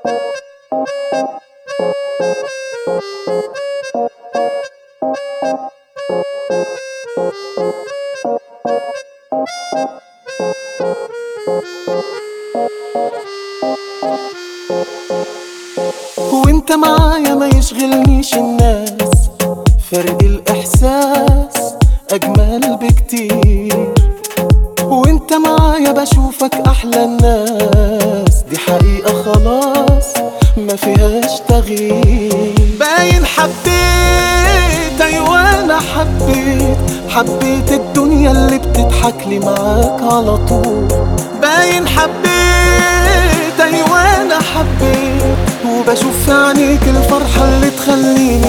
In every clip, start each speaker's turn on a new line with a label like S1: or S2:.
S1: وانت معايا ما يشغلنيش الناس، فرق الإحساس أجمل بكتير. وانت معايا بشوفك أحلى الناس، دي حقيقة خلاص ما فيهاش تغيير. باين حبيت، أيوة أنا حبيت الدنيا اللي بتضحك لي معاك على طول. باين حبيت، أيوة أنا حبيت، وبشوف في عينيك الفرحة اللي تخليني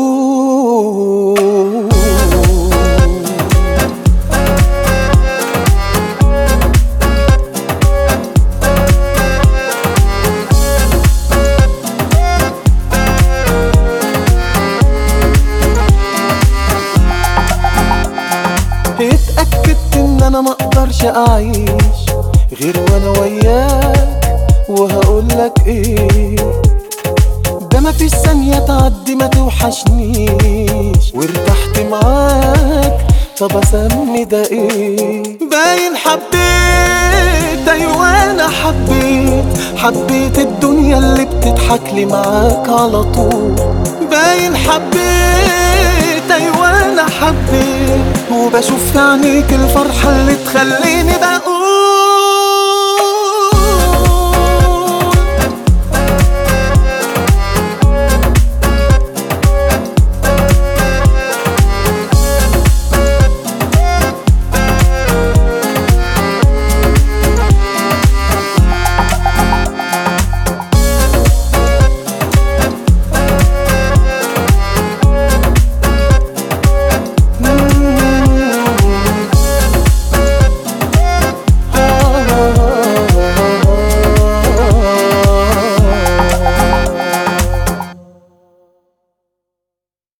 S1: بقول. اتأكدت ان انا مقدرش اعيش غير وانا وياك، وهقولك ايه، ده مفيش ثانية تعدي ما توحشنيش، وارتحت معاك طب اسمي ده ايه. باين حبيت، ايوه انا حبيت الدنيا اللي بتضحك لي معاك على طول. باين حبيت، ايوه انا حبيت، وبشوف في عينيك الفرحة اللي تخليني بقول.